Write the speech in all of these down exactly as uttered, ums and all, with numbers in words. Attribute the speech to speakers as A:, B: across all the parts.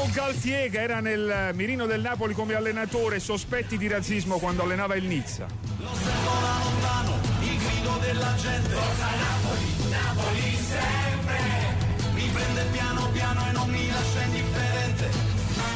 A: Mauro Galtier, che era nel mirino del Napoli come allenatore, sospetti di razzismo quando allenava il Nizza.
B: Lo sento da lontano, il grido della gente. Forza Napoli, Napoli sempre. Mi prende piano piano e non mi lascia indifferente.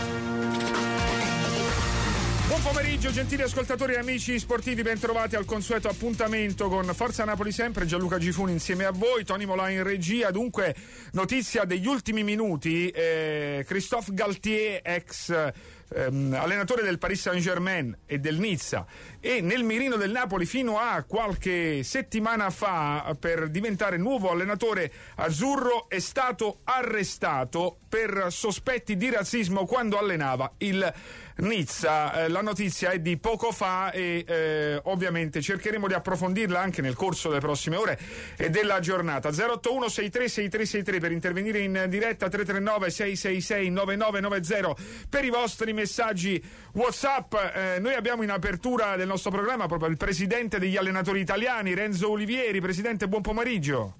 A: Buon pomeriggio gentili ascoltatori e amici sportivi, ben trovati al consueto appuntamento con Forza Napoli sempre, Gianluca Gifuni insieme a voi, Tony Molà in regia. Dunque, notizia degli ultimi minuti, eh, Christophe Galtier, ex ehm, allenatore del Paris Saint-Germain e del Nizza e nel mirino del Napoli fino a qualche settimana fa per diventare nuovo allenatore azzurro, è stato arrestato per sospetti di razzismo quando allenava il Nizza. Eh, la notizia è di poco fa e eh, ovviamente cercheremo di approfondirla anche nel corso delle prossime ore e della giornata. Zero otto uno sei tre sei tre sei tre per intervenire in diretta, tre tre nove sei sei sei nove nove nove zero per i vostri messaggi WhatsApp. Eh, noi abbiamo in apertura del nostro programma proprio il presidente degli allenatori italiani, Renzo Olivieri. Presidente, buon pomeriggio.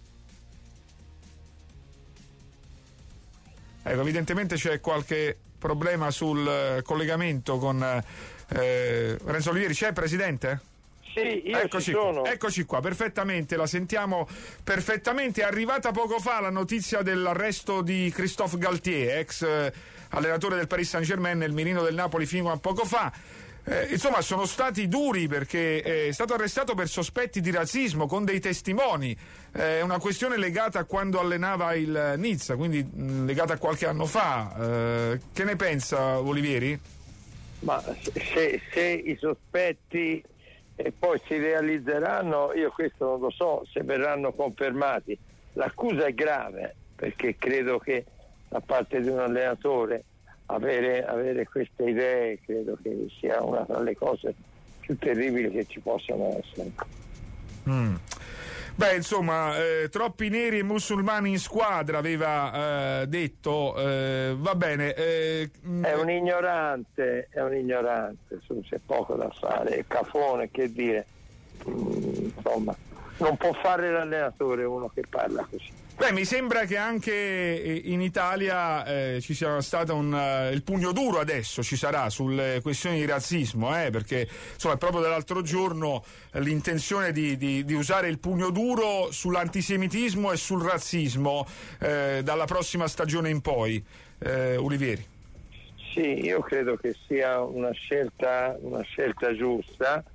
A: Ecco, evidentemente c'è qualche problema sul eh, collegamento con eh, Renzo Olivieri. C'è, Presidente?
C: Sì, io
A: eccoci
C: ci sono.
A: Qua, eccoci qua, perfettamente, la sentiamo perfettamente. È arrivata poco fa la notizia dell'arresto di Christophe Galtier, ex eh, allenatore del Paris Saint-Germain nel mirino del Napoli fino a poco fa. Eh, insomma, sono stati duri perché è stato arrestato per sospetti di razzismo con dei testimoni. È eh, una questione legata a quando allenava il Nizza, quindi mh, legata a qualche anno fa. Eh, che ne pensa Olivieri?
C: Ma se, se i sospetti eh, poi si realizzeranno, io questo non lo so se verranno confermati. L'accusa è grave perché credo che da parte di un allenatore Avere, avere queste idee credo che sia una tra le cose più terribili che ci possano essere.
A: Mm. Beh, insomma, eh, troppi neri e musulmani in squadra, aveva eh, detto, eh, va bene. Eh,
C: è un ignorante, è un ignorante, su, c'è poco da fare, è cafone, che dire. Mm, insomma, non può fare l'allenatore uno che parla così.
A: Beh, mi sembra che anche in Italia eh, ci sia stato un uh, il pugno duro adesso ci sarà sulle questioni di razzismo, eh, perché insomma proprio dall'altro giorno eh, l'intenzione di, di, di usare il pugno duro sull'antisemitismo e sul razzismo eh, dalla prossima stagione in poi. Eh, Olivieri.
C: Sì, io credo che sia una scelta, una scelta giusta,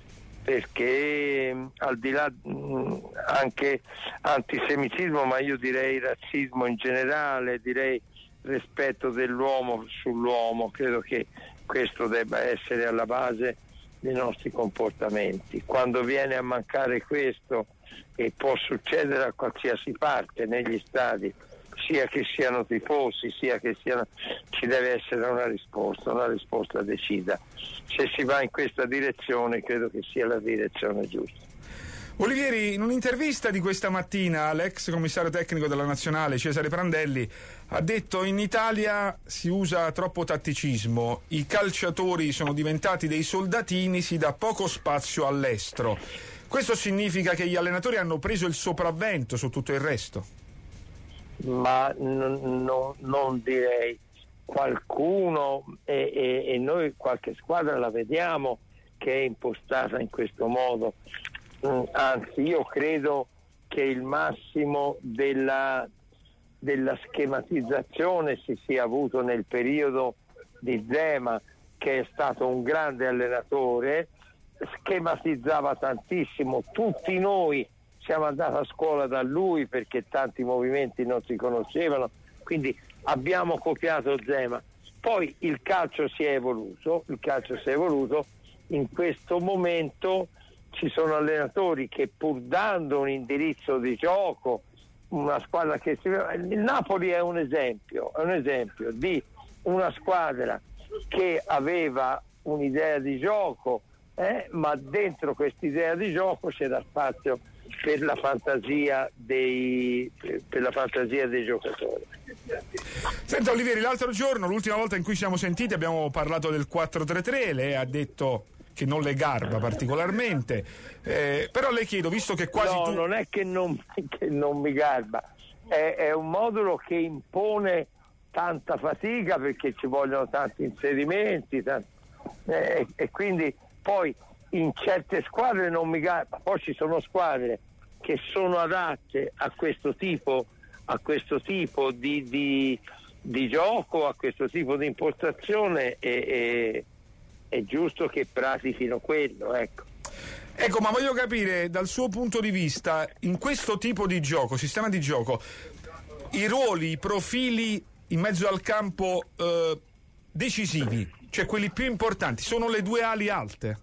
C: perché al di là mh, anche antisemitismo, ma io direi razzismo in generale, direi rispetto dell'uomo sull'uomo, credo che questo debba essere alla base dei nostri comportamenti. Quando viene a mancare questo, e può succedere a qualsiasi parte negli stadi, sia che siano tifosi, sia che siano, ci deve essere una risposta, una risposta decisa. Se si va in questa direzione, credo che sia la direzione giusta.
A: Olivieri, in un'intervista di questa mattina l'ex commissario tecnico della nazionale Cesare Prandelli ha detto: in Italia si usa troppo tatticismo, i calciatori sono diventati dei soldatini, si dà poco spazio all'estero. Questo significa che gli allenatori hanno preso il sopravvento su tutto il resto?
C: Ma n- n- non direi. Qualcuno e, e, e noi qualche squadra la vediamo che è impostata in questo modo, mm, anzi io credo che il massimo della, della schematizzazione si sia avuto nel periodo di Zema, che è stato un grande allenatore, schematizzava tantissimo, tutti noi siamo andati a scuola da lui perché tanti movimenti non si conoscevano, quindi abbiamo copiato Zema. Poi il calcio si è evoluto, il calcio si è evoluto, in questo momento ci sono allenatori che pur dando un indirizzo di gioco, una squadra che si... il Napoli è un esempio, è un esempio di una squadra che aveva un'idea di gioco, eh, ma dentro quest'idea di gioco c'era spazio per la fantasia dei per la fantasia dei giocatori.
A: Senta Olivieri, l'altro giorno, l'ultima volta in cui ci siamo sentiti, abbiamo parlato del quattro tre tre, lei ha detto che non le garba particolarmente, eh, però le chiedo, visto che quasi
C: no,
A: tu...
C: non è che non, che non mi garba, è, è un modulo che impone tanta fatica perché ci vogliono tanti inserimenti, tanti, eh, e quindi poi in certe squadre non mi garba. Poi ci sono squadre che sono adatte a questo tipo a questo tipo di, di, di gioco, a questo tipo di impostazione, e, e è giusto che pratichino quello, ecco.
A: Ecco, ma voglio capire dal suo punto di vista, in questo tipo di gioco, sistema di gioco, i ruoli, i profili in mezzo al campo eh, decisivi, cioè quelli più importanti, sono le due ali alte?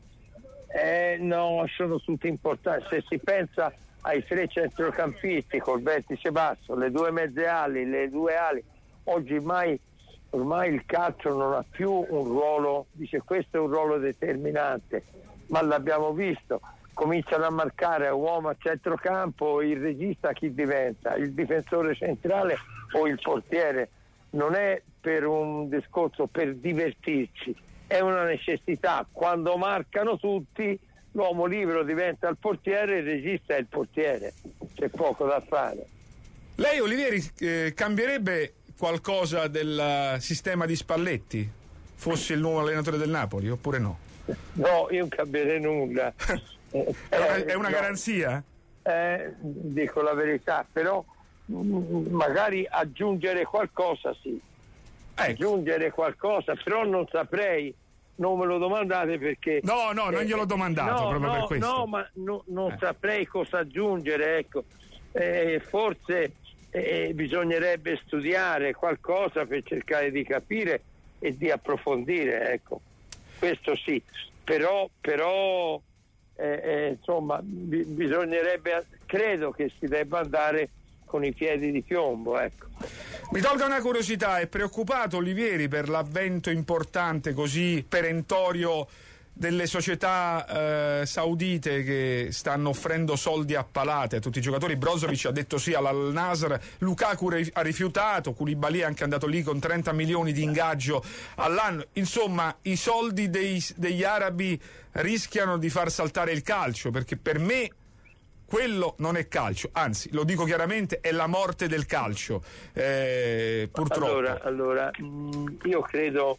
C: Eh, no, sono tutti importanti. Se si pensa ai tre centrocampisti col vertice basso, le due mezze ali, le due ali, oggi ormai, ormai il calcio non ha più un ruolo, dice questo è un ruolo determinante, ma l'abbiamo visto, cominciano a marcare a uomo a centrocampo, il regista chi diventa? Il difensore centrale o il portiere? Non è per un discorso per divertirci, è una necessità. Quando marcano tutti, l'uomo libero diventa il portiere, il regista è il portiere, c'è poco da fare.
A: Lei, Olivieri, eh, cambierebbe qualcosa del sistema di Spalletti? Fosse il nuovo allenatore del Napoli, oppure no?
C: No, io non cambierei nulla.
A: eh, è una, è una
C: no.
A: garanzia?
C: Eh, dico la verità, però mh, magari aggiungere qualcosa sì. Ecco. Aggiungere qualcosa, però non saprei, non me lo domandate perché...
A: No, no, non gliel'ho domandato
C: no,
A: proprio
C: no,
A: per questo.
C: No, ma no, non
A: eh.
C: saprei cosa aggiungere, ecco. Eh, forse eh, bisognerebbe studiare qualcosa per cercare di capire e di approfondire, ecco. Questo sì, però, però eh, eh, insomma bi- bisognerebbe, credo che si debba andare con i piedi di piombo, ecco.
A: Mi tolga una curiosità, è preoccupato Olivieri per l'avvento importante così perentorio delle società eh, saudite che stanno offrendo soldi a palate a tutti i giocatori? Brozovic ha detto sì all'Al Nassr, Lukaku ha rifiutato, Koulibaly è anche andato lì con trenta milioni di ingaggio all'anno. Insomma, i soldi dei, degli arabi rischiano di far saltare il calcio, perché per me quello non è calcio, anzi, lo dico chiaramente, è la morte del calcio, eh, purtroppo.
C: Allora, allora io credo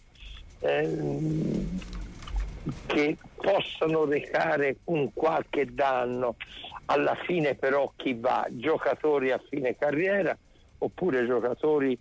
C: eh, che possano recare un qualche danno alla fine, però chi va? Giocatori a fine carriera oppure giocatori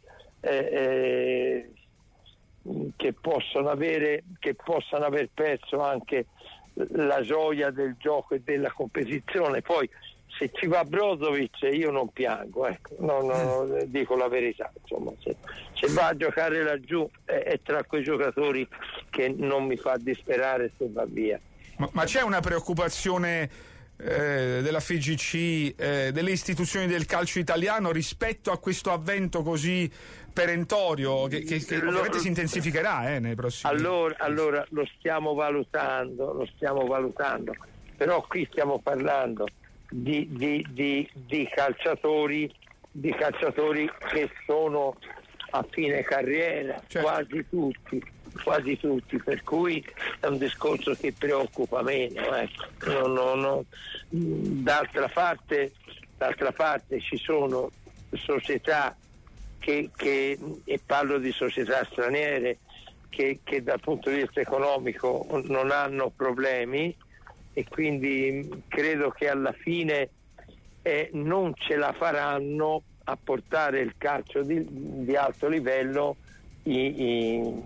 C: eh, eh, che possono avere che possano aver perso anche la gioia del gioco e della competizione. Poi se ci va Brozovic io non piango, ecco, no, no, dico la verità, insomma, se, se va a giocare laggiù è, è tra quei giocatori che non mi fa disperare se va via.
A: Ma, ma c'è una preoccupazione eh, della F I G C, eh, delle istituzioni del calcio italiano rispetto a questo avvento così perentorio che, che, che ovviamente si intensificherà eh, nei prossimi
C: allora, allora lo stiamo valutando lo stiamo valutando però qui stiamo parlando di, di, di, di calciatori di calciatori che sono a fine carriera, certo. quasi tutti quasi tutti, per cui è un discorso che preoccupa meno, ecco. no, no, no. D'altra parte d'altra parte ci sono società Che, che, e parlo di società straniere che, che dal punto di vista economico non hanno problemi, e quindi credo che alla fine eh, non ce la faranno a portare il calcio di, di alto livello i, i,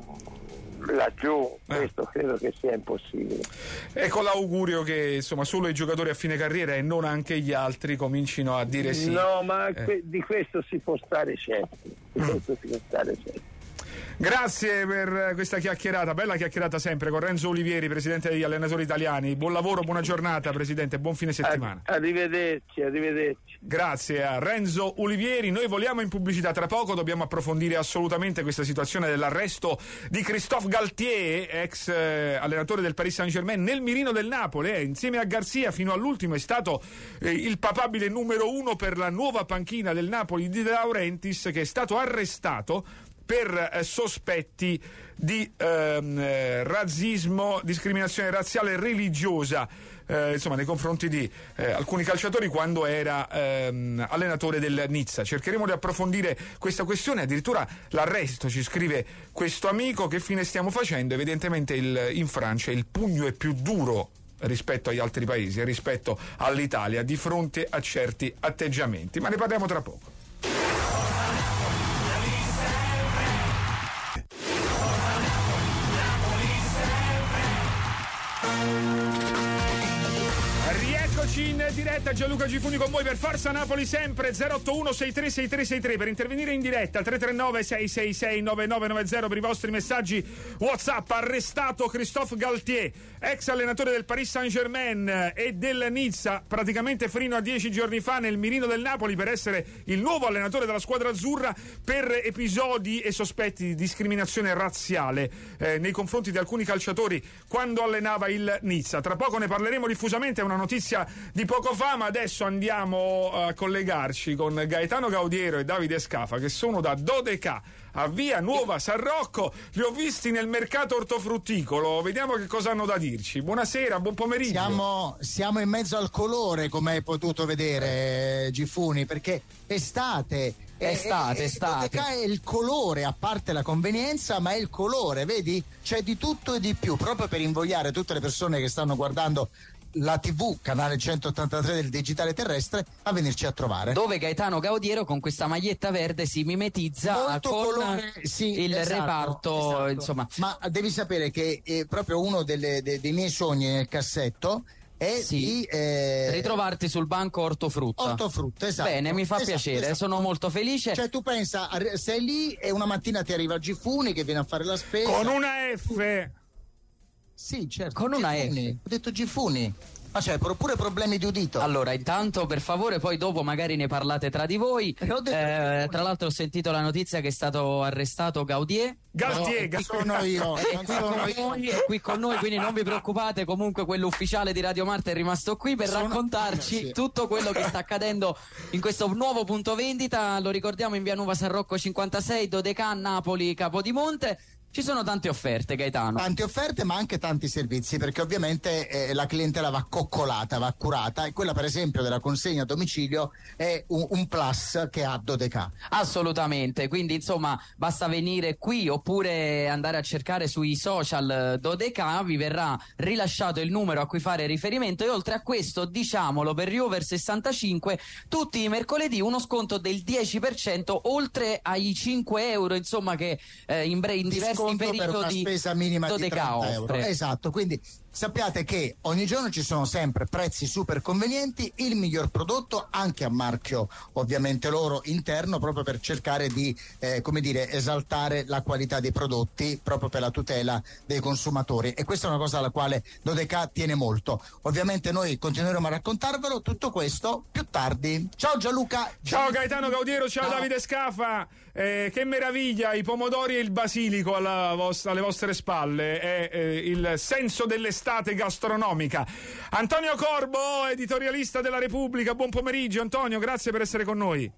C: laggiù, questo credo che sia impossibile.
A: Ecco l'augurio che insomma solo i giocatori a fine carriera e non anche gli altri comincino a dire sì.
C: No, ma
A: eh.
C: que- di questo si può stare certi, di questo si può stare certi.
A: Grazie per questa chiacchierata, bella chiacchierata sempre con Renzo Olivieri, presidente degli allenatori italiani. Buon lavoro, buona giornata Presidente, buon fine settimana.
C: Arrivederci, arrivederci.
A: Grazie a Renzo Olivieri. Noi voliamo in pubblicità, tra poco dobbiamo approfondire assolutamente questa situazione dell'arresto di Christophe Galtier, ex eh, allenatore del Paris Saint-Germain, nel mirino del Napoli, eh, insieme a Garcia fino all'ultimo è stato eh, il papabile numero uno per la nuova panchina del Napoli di De Laurentiis, che è stato arrestato per eh, sospetti di ehm, eh, razzismo, discriminazione razziale e religiosa, eh, insomma, nei confronti di eh, alcuni calciatori quando era ehm, allenatore del Nizza. Cercheremo di approfondire questa questione, addirittura l'arresto, ci scrive questo amico. Che fine stiamo facendo? Evidentemente il, in Francia il pugno è più duro rispetto agli altri paesi e rispetto all'Italia di fronte a certi atteggiamenti, ma ne parliamo tra poco. In diretta Gianluca Gifuni con voi per Forza Napoli sempre. Zero otto uno sei tre sei tre sei tre per intervenire in diretta, tre tre nove sei sei sei nove nove nove zero per i vostri messaggi WhatsApp. Arrestato Christophe Galtier, ex allenatore del Paris Saint-Germain e del Nizza, praticamente fino a dieci giorni fa nel mirino del Napoli per essere il nuovo allenatore della squadra azzurra per episodi e sospetti di discriminazione razziale eh, nei confronti di alcuni calciatori quando allenava il Nizza. Tra poco ne parleremo diffusamente, è una notizia di poco fa, ma adesso andiamo a collegarci con Gaetano Gaudiero e Davide Scafa, che sono da Dodecà a via Nuova San Rocco. Li ho visti nel mercato ortofrutticolo, vediamo che cosa hanno da dirci. Buonasera, buon pomeriggio.
D: Siamo, siamo in mezzo al colore, come hai potuto vedere, Gifuni, perché estate.
E: Estate, estate.
D: Dodecà è il colore, a parte la convenienza, ma è il colore, vedi? C'è di tutto e di più, proprio per invogliare tutte le persone che stanno guardando la tivù, canale centottantatré del digitale terrestre, a venirci a trovare.
E: Dove Gaetano Gaudiero con questa maglietta verde si mimetizza
D: molto
E: con
D: colore, sì,
E: il
D: esatto,
E: reparto,
D: esatto.
E: Insomma.
D: Ma devi sapere che è proprio uno delle, de, dei miei sogni nel cassetto è
E: sì,
D: di eh...
E: ritrovarti sul banco ortofrutta.
D: Ortofrutta, esatto.
E: Bene, mi fa
D: esatto,
E: piacere,
D: esatto.
E: Sono molto felice.
D: Cioè tu pensa, sei lì e una mattina ti arriva Gifuni che viene a fare la spesa
A: con una F.
D: Sì, certo.
E: Con una
D: Gifuni.
E: F.
D: Ho detto Gifuni. Ma c'è pure problemi di udito.
E: Allora, intanto, per favore, poi dopo magari ne parlate tra di voi. Eh, tra l'altro ho sentito la notizia che è stato arrestato Gaudier.
A: Galtier,
D: no, sono io,
E: è
D: non
E: qui,
D: sono
E: con
D: io.
E: noi, è qui con noi, quindi non vi preoccupate. Comunque quello ufficiale di Radio Marta è rimasto qui per
D: sono...
E: raccontarci
D: sì.
E: tutto quello che sta accadendo in questo nuovo punto vendita. Lo ricordiamo, in via Nuova San Rocco cinquantasei, Dodecà, Napoli, Capodimonte. Ci sono tante offerte, Gaetano.
D: Tante offerte, ma anche tanti servizi, perché ovviamente eh, la clientela va coccolata, va curata, e quella per esempio della consegna a domicilio è un, un plus che ha Dodecà.
E: Assolutamente, quindi insomma basta venire qui oppure andare a cercare sui social Dodecà, vi verrà rilasciato il numero a cui fare riferimento, e oltre a questo, diciamolo, per gli over sessantacinque tutti i mercoledì uno sconto del dieci per cento oltre ai cinque euro, insomma, che eh, in, bre- in diversi
D: per una spesa minima di trenta euro. Esatto, quindi sappiate che ogni giorno ci sono sempre prezzi super convenienti, il miglior prodotto anche a marchio ovviamente loro interno, proprio per cercare di eh, come dire esaltare la qualità dei prodotti, proprio per la tutela dei consumatori, e questa è una cosa alla quale Dodecà tiene molto. Ovviamente noi continueremo a raccontarvelo tutto questo più tardi. Ciao Gianluca.
A: Ciao Gaetano Gaudiero, ciao, ciao. Davide Scafa. Eh, che meraviglia, i pomodori e il basilico alla vostra, alle vostre spalle, è eh, il senso dell'estate gastronomica. Antonio Corbo, editorialista della Repubblica, buon pomeriggio Antonio, grazie per essere con noi.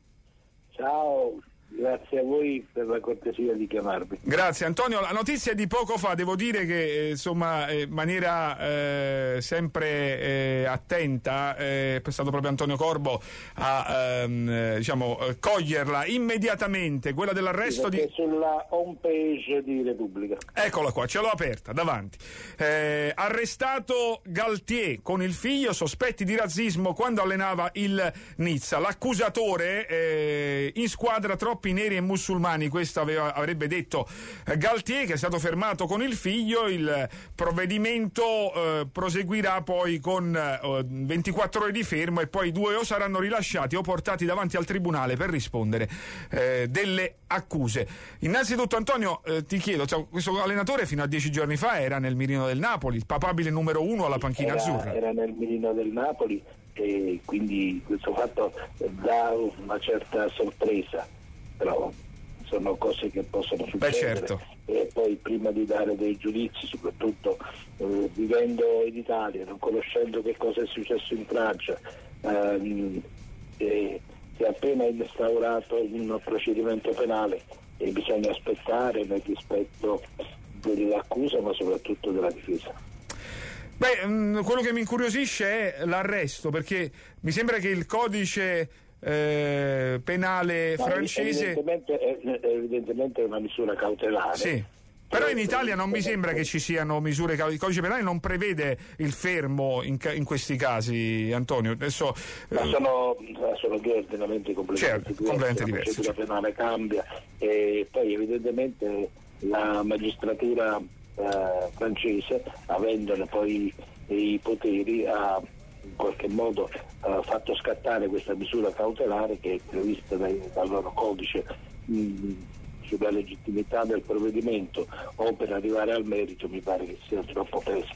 C: Ciao, grazie a voi per la cortesia di chiamarmi.
A: Grazie Antonio, la notizia è di poco fa, devo dire che eh, insomma in maniera eh, sempre eh, attenta eh, è stato proprio Antonio Corbo a ehm, diciamo coglierla immediatamente, quella dell'arresto
C: sì,
A: di...
C: sulla home page di Repubblica.
A: Eccola qua, ce l'ho aperta davanti. Eh, arrestato Galtier con il figlio, sospetti di razzismo quando allenava il Nizza. L'accusatore eh, in squadra troppi neri e musulmani, questo aveva, avrebbe detto eh, Galtier, che è stato fermato con il figlio. Il provvedimento eh, proseguirà poi con eh, ventiquattro ore di fermo, e poi i due o saranno rilasciati o portati davanti al tribunale per rispondere eh, delle accuse. Innanzitutto Antonio, eh, ti chiedo, cioè, questo allenatore fino a dieci giorni fa era nel mirino del Napoli, il papabile numero uno alla panchina
C: era,
A: azzurra.
C: Era nel mirino del Napoli, e quindi questo fatto dà una certa sorpresa, però sono cose che possono succedere.
A: Beh, certo.
C: E poi prima di dare dei giudizi, soprattutto eh, vivendo in Italia, non conoscendo che cosa è successo in Francia, ehm, e si è appena instaurato un procedimento penale
F: e bisogna aspettare nel rispetto dell'accusa ma soprattutto della difesa.
A: Beh, mh, quello che mi incuriosisce è l'arresto, perché mi sembra che il codice eh, penale
F: no,
A: francese
F: evidentemente è, evidentemente è una misura cautelare.
A: Sì. Però in Italia non mi sembra che ci siano misure cautelari. Il codice penale non prevede il fermo in, ca- in questi casi, Antonio. Adesso,
F: Ma sono, sono due ordinamenti completamente
A: certo,
F: diversi.
A: completamente
F: la
A: diversi.
F: procedura penale cambia e poi evidentemente la magistratura eh, francese, avendone poi i poteri, ha in qualche modo eh, fatto scattare questa misura cautelare che è prevista dai, dal loro codice mh, sulla legittimità del provvedimento, o per arrivare al merito mi pare che sia troppo presto.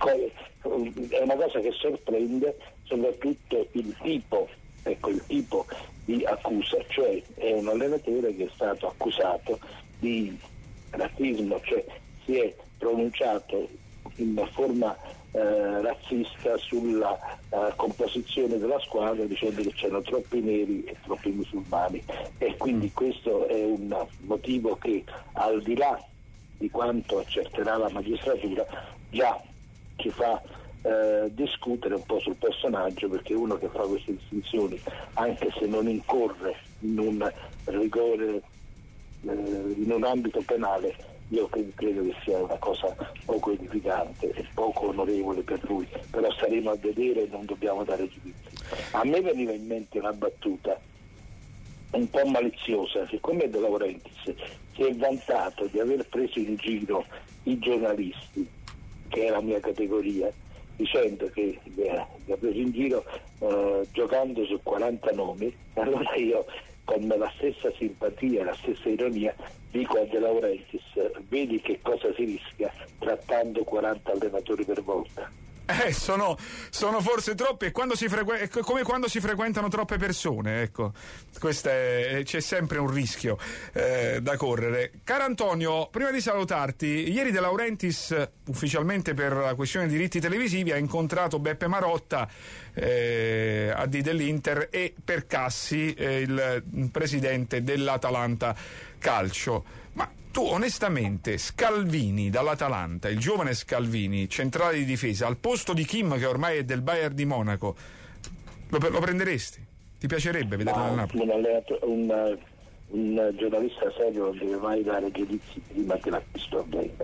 F: È una cosa che sorprende soprattutto il tipo, ecco, il tipo di accusa, cioè è un allenatore che è stato accusato di razzismo, cioè si è pronunciato in forma eh, razzista sulla eh, composizione della squadra, dicendo che c'erano troppi neri e troppi musulmani, e quindi questo è un motivo che, al di là di quanto accerterà la magistratura, già ci fa eh, discutere un po' sul personaggio, perché uno che fa queste distinzioni, anche se non incorre in un rigore, eh, in un ambito penale, io credo che sia una cosa poco edificante e poco onorevole per lui, però staremo a vedere e non dobbiamo dare giudizi. A me veniva in mente una battuta un po' maliziosa, siccome De Laurentiis si è vantato di aver preso in giro i giornalisti, che è la mia categoria, dicendo che li ha preso in giro eh, giocando su quaranta nomi, allora io, con la stessa simpatia e la stessa ironia, dico a De Laurentiis: vedi che cosa si rischia trattando quaranta allenatori per volta.
A: Eh, sono, sono forse troppi, e quando si frequ- è come quando si frequentano troppe persone, ecco, questo è, c'è sempre un rischio eh, da correre. Caro Antonio, prima di salutarti, ieri De Laurentiis, ufficialmente per la questione dei diritti televisivi, ha incontrato Beppe Marotta, eh, A D dell'Inter, e Percassi, eh, il presidente dell'Atalanta Calcio. Ma tu onestamente Scalvini dall'Atalanta, il giovane Scalvini, centrale di difesa, al posto di Kim, che ormai è del Bayern di Monaco, lo, lo prenderesti? Ti piacerebbe vederlo nel Napoli?
F: Un, un, un giornalista serio non deve mai dare giudizi prima che l'acquisto avvenga.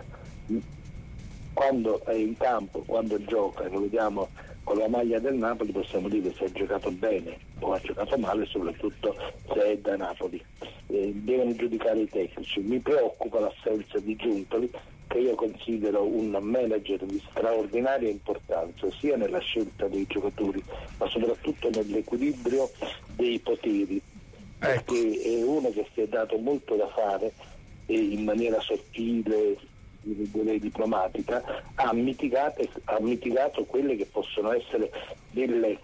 F: Quando è in campo, quando gioca e lo vediamo con la maglia del Napoli, possiamo dire se ha giocato bene o ha giocato male, soprattutto se è da Napoli. Eh, devono giudicare i tecnici. Mi preoccupa l'assenza di Giuntoli, che io considero un manager di straordinaria importanza sia nella scelta dei giocatori ma soprattutto nell'equilibrio dei poteri,
A: ecco.
F: Perché è uno che si è dato molto da fare e in maniera sottile, direi diplomatica, ha mitigato, ha mitigato quelle che possono essere delle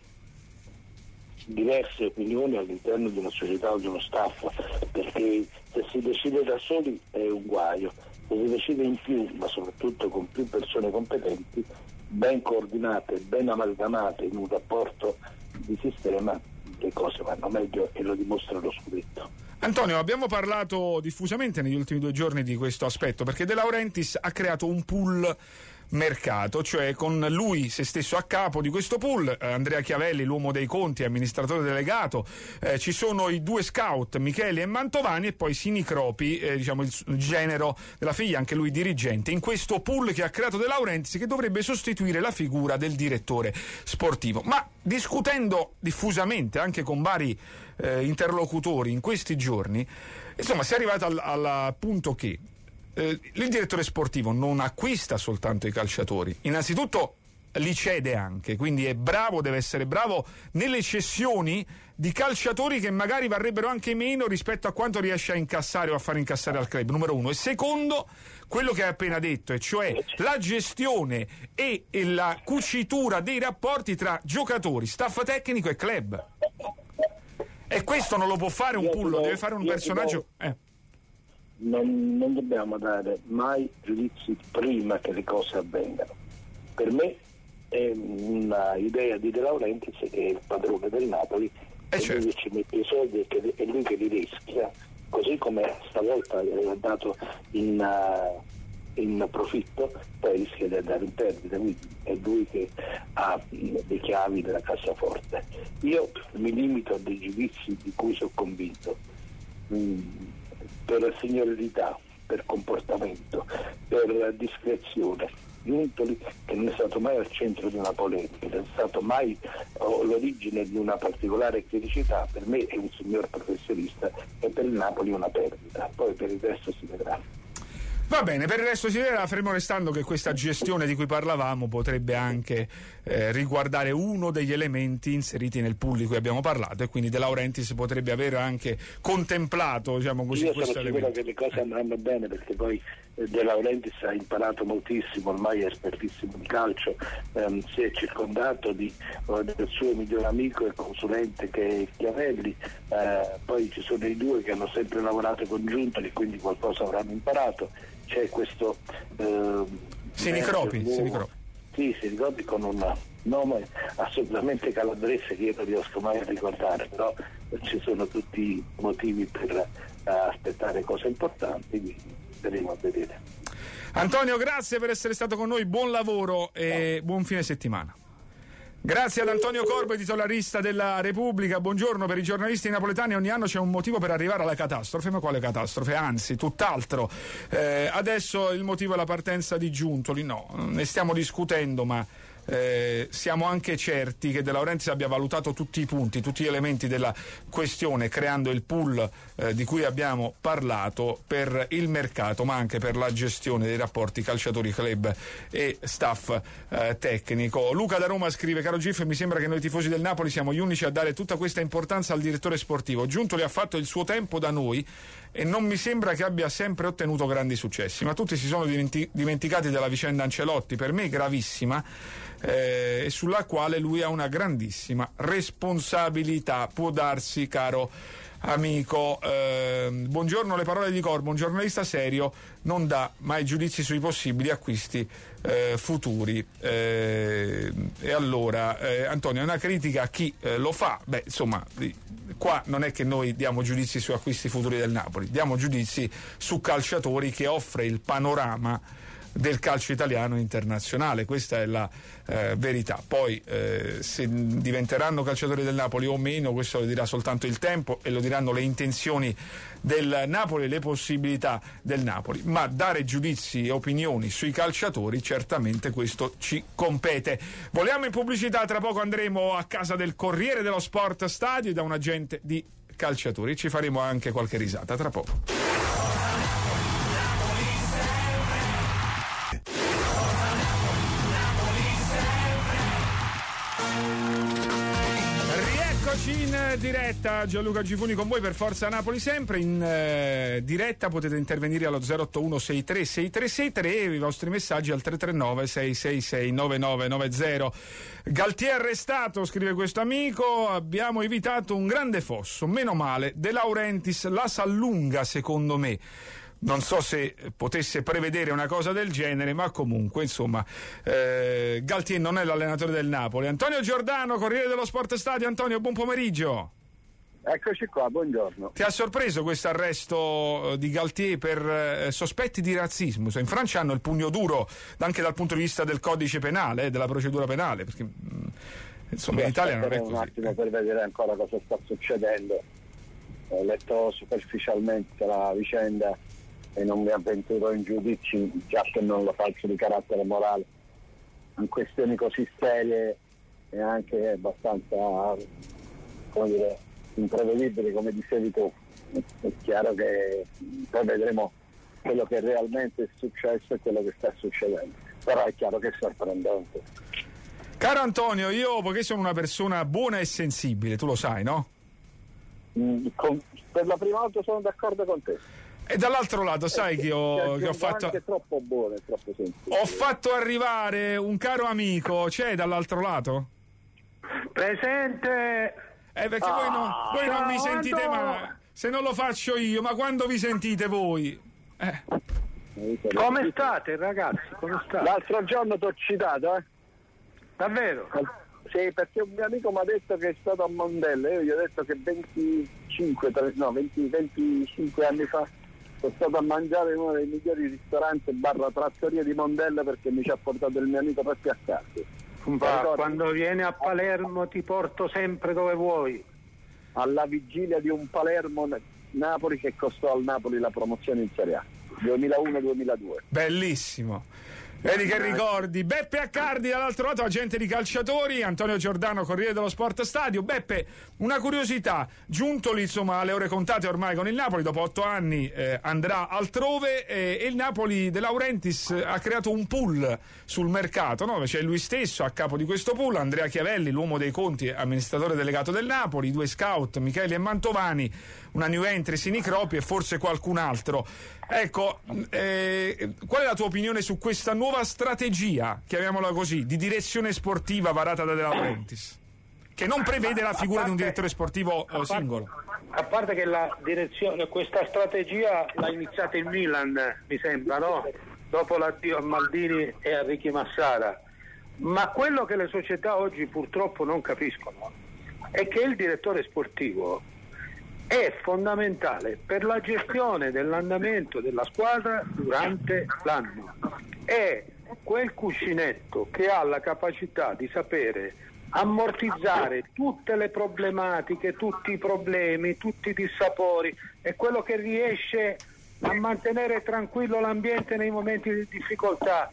F: diverse opinioni all'interno di una società o di uno staff, perché se si decide da soli è un guaio, se si decide in più, ma soprattutto con più persone competenti, ben coordinate, ben amalgamate in un rapporto di sistema, le cose vanno meglio e lo dimostra lo scudetto.
A: Antonio, abbiamo parlato diffusamente negli ultimi due giorni di questo aspetto, perché De Laurentiis ha creato un pool mercato, cioè con lui se stesso a capo di questo pool, eh, Andrea Chiavelli, l'uomo dei conti, amministratore delegato, eh, ci sono i due scout Micheli e Mantovani, e poi Sini Cropi, eh, diciamo il, il genero della figlia, anche lui dirigente, in questo pool che ha creato De Laurentiis, che dovrebbe sostituire la figura del direttore sportivo. Ma discutendo diffusamente anche con vari eh, interlocutori in questi giorni, insomma si è arrivato al, al punto che Eh, il direttore sportivo non acquista soltanto i calciatori, innanzitutto li cede anche, quindi è bravo, deve essere bravo nelle cessioni di calciatori che magari varrebbero anche meno rispetto a quanto riesce a incassare o a far incassare al club, numero uno. E secondo, quello che hai appena detto, e cioè la gestione e, e la cucitura dei rapporti tra giocatori, staff tecnico e club. E questo non lo può fare un pool, lo deve fare un personaggio... Eh.
F: Non, non dobbiamo dare mai giudizi prima che le cose avvengano. Per me è una idea di De Laurentiis, che è il padrone del Napoli,
A: eh
F: è
A: certo.
F: lui che ci mette i soldi e che, è lui che li rischia, così come stavolta è andato in, uh, in profitto, poi rischia di andare in perdita, quindi è lui che ha le chiavi della cassaforte. Io mi limito a dei giudizi di cui sono convinto, mm, per signorilità, per comportamento, per discrezione. Giuntoli, che non è stato mai al centro di una polemica, non è stato mai oh, l'origine di una particolare criticità, per me è un signor professionista e per il Napoli una perdita, poi per il resto si vedrà.
A: Va bene, per il resto si vedrà, fermo restando che questa gestione di cui parlavamo potrebbe anche eh, riguardare uno degli elementi inseriti nel pool di cui abbiamo parlato, e quindi De Laurentiis potrebbe aver anche contemplato, diciamo così,
F: Io
A: questo
F: sono
A: elemento.
F: sicuro che le cose andranno bene, perché poi eh, De Laurentiis ha imparato moltissimo, ormai è espertissimo di calcio, ehm, si è circondato di, oh, del suo miglior amico e consulente che è Chiavelli, eh, poi ci sono i due che hanno sempre lavorato congiunti e quindi qualcosa avranno imparato. C'è questo eh,
A: Sinicropi, Sinicropi.
F: Sì, Sinicropi con un nome assolutamente calabrese che io non riesco mai a ricordare, però ci sono tutti i motivi per uh, aspettare cose importanti, quindi staremo a vedere.
A: Antonio, grazie per essere stato con noi, buon lavoro e no. buon fine settimana. Grazie ad Antonio Corbo, titolarista della Repubblica. Buongiorno. Per i giornalisti napoletani ogni anno c'è un motivo per arrivare alla catastrofe. Ma quale catastrofe? Anzi, tutt'altro. Eh, adesso il motivo è la partenza di Giuntoli. No, ne stiamo discutendo, ma eh, siamo anche certi che De Laurentiis abbia valutato tutti i punti, tutti gli elementi della questione, creando il pool eh, di cui abbiamo parlato per il mercato, ma anche per la gestione dei rapporti calciatori, club e staff eh, tecnico. Luca da Roma scrive: caro Gif, mi sembra che noi tifosi del Napoli siamo gli unici a dare tutta questa importanza al direttore sportivo. Giuntoli ha fatto il suo tempo da noi e non mi sembra che abbia sempre ottenuto grandi successi, ma tutti si sono dimenticati della vicenda Ancelotti, per me gravissima, eh, e sulla quale lui ha una grandissima responsabilità. Può darsi, caro amico. Eh, buongiorno, le parole di Corbo: un giornalista serio non dà mai giudizi sui possibili acquisti eh, futuri. Eh, e allora, eh, Antonio, è una critica a chi eh, lo fa. Beh, insomma, qua non è che noi diamo giudizi su acquisti futuri del Napoli, diamo giudizi su calciatori che offre il panorama del calcio italiano internazionale. Questa è la eh, verità. Poi eh, se diventeranno calciatori del Napoli o meno, questo lo dirà soltanto il tempo e lo diranno le intenzioni del Napoli e le possibilità del Napoli, ma dare giudizi e opinioni sui calciatori certamente questo ci compete. Vogliamo in pubblicità, tra poco andremo a casa del Corriere dello Sport Stadio da un agente di calciatori, ci faremo anche qualche risata tra poco. In diretta Gianluca Gifuni con voi per Forza Napoli sempre. In eh, diretta potete intervenire allo zero otto uno sei tre sei tre sei tre e i vostri messaggi al tre tre nove sei sei sei nove nove nove zero. Galtier arrestato, scrive questo amico, abbiamo evitato un grande fosso, meno male. De Laurentiis la s'allunga secondo me. Non so se potesse prevedere una cosa del genere, ma comunque, insomma, eh, Galtier non è l'allenatore del Napoli. Antonio Giordano, Corriere dello Sport Stadio. Antonio, buon pomeriggio.
G: Eccoci qua, buongiorno.
A: Ti ha sorpreso questo arresto di Galtier per eh, sospetti di razzismo? In Francia hanno il pugno duro anche dal punto di vista del codice penale, eh, della procedura penale, perché mh, insomma in Italia non è così.
G: Un attimo per vedere ancora cosa sta succedendo. Ho letto superficialmente la vicenda e non mi avventuro in giudizi, già che non lo faccio di carattere morale, in questioni così serie e anche abbastanza, come dire, imprevedibili, come dicevi tu. È chiaro che poi vedremo quello che realmente è successo e quello che sta succedendo, però è chiaro che è sorprendente.
A: Caro Antonio, io poiché sono una persona buona e sensibile, tu lo sai, no?
G: Mm, con, per la prima volta sono d'accordo con te.
A: E dall'altro lato, sai che ho, che ho fatto
G: anche troppo buono, troppo sensibile.
A: Ho fatto arrivare un caro amico, c'è dall'altro lato?
H: Presente.
A: Eh perché ah, voi, non, voi non mi sentite,
H: Antonio.
A: Ma se non lo faccio io, ma quando vi sentite voi? Eh.
H: Come state ragazzi? Come state?
G: L'altro giorno ti ho citato, eh?
H: Davvero?
G: Sì, perché un mio amico mi ha detto che è stato a Mondella, io gli ho detto che venticinque, no, venti, venticinque anni fa sono stato a mangiare in uno dei migliori ristoranti barra trattoria di Mondella perché mi ci ha portato il mio amico Peppe Accardi.
H: Quando vieni a Palermo ti porto sempre dove vuoi.
G: Alla vigilia di un Palermo-Napoli che costò al Napoli la promozione in Serie A, duemilauno duemiladue.
A: Bellissimo. Vedi che ricordi. Beppe Accardi dall'altro lato, agente di calciatori, Antonio Giordano, Corriere dello Sport Stadio. Beppe, una curiosità, giuntoli insomma alle ore contate ormai con il Napoli, dopo otto anni eh, andrà altrove eh, e il Napoli De Laurentiis ha creato un pool sul mercato, no? C'è lui stesso a capo di questo pool, Andrea Chiavelli, l'uomo dei conti, amministratore delegato del Napoli, i due scout Micheli e Mantovani, una new entry Sinicropi e forse qualcun altro. Ecco, eh, qual è la tua opinione su questa nuova strategia, chiamiamola così, di direzione sportiva varata da De Laurentiis, che non prevede la figura parte, di un direttore sportivo eh, singolo?
H: A parte che la direzione, questa strategia l'ha iniziata il Milan, mi sembra, no? Dopo l'addio a Maldini e a Ricky Massara. Ma quello che le società oggi purtroppo non capiscono è che il direttore sportivo è fondamentale per la gestione dell'andamento della squadra durante l'anno. È quel cuscinetto che ha la capacità di sapere ammortizzare tutte le problematiche, tutti i problemi, tutti i dissapori, è quello che riesce a mantenere tranquillo l'ambiente nei momenti di difficoltà.